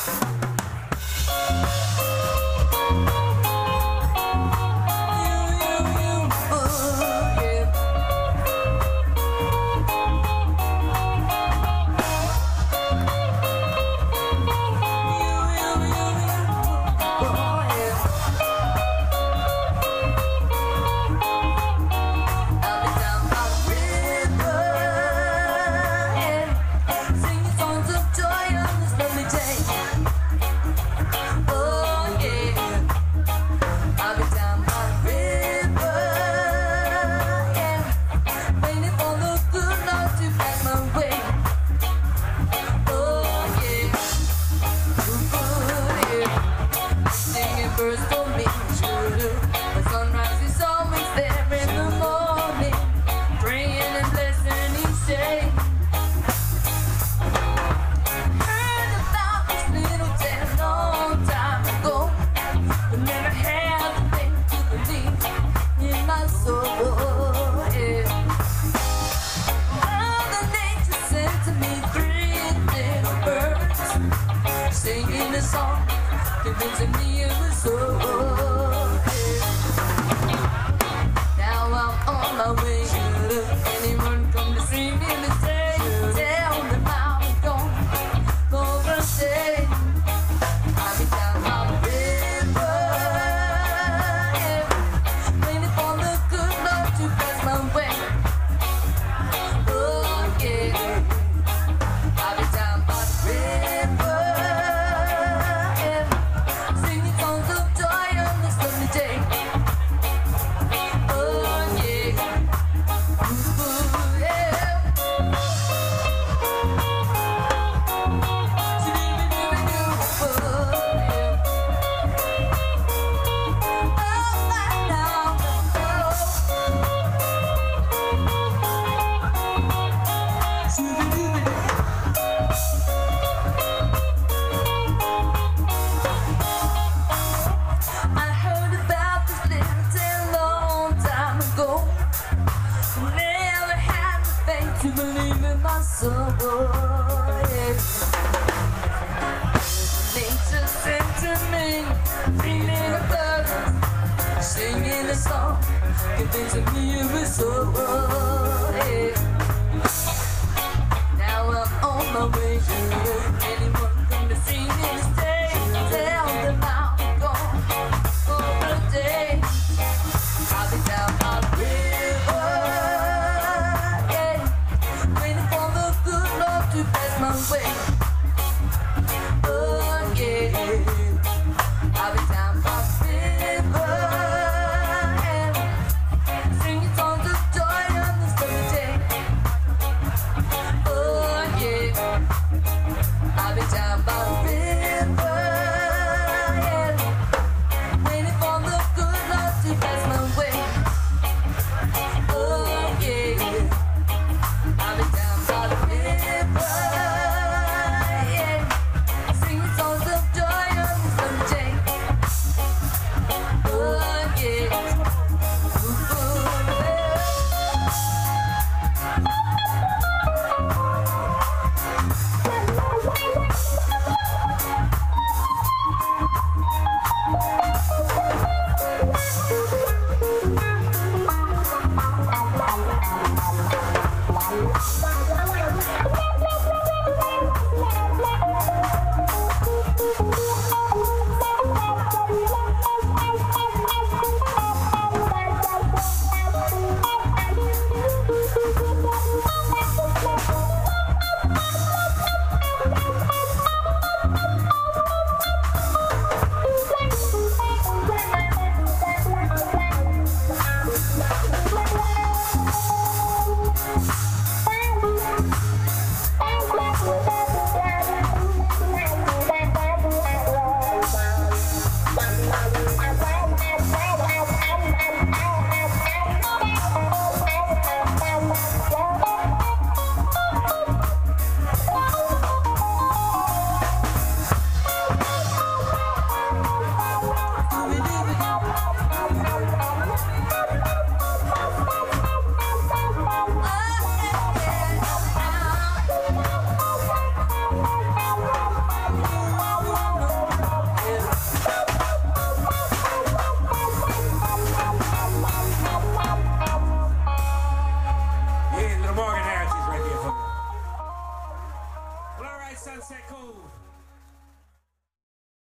Convincing me it was so. Now I'm on my way. Anyone come to see me mistake? Tell them I'm gone for a day. I'll be down by the river, yeah, waiting for the good Lord to pass my way. Oh yeah, I'll be down by the river. To believe in my soul, yeah. Nature sent to me, feeling a burden, singing a song, convincing me of it so, yeah. Now I'm on my way, yeah. Anyone come to see me stay? Tell them I'm gone for a day. I'll be down by the river, to pass my way. Oh yeah, I'll be down by the river, yeah, singing songs of joy on this sunny day. Oh yeah, I'll be down Sunset Call.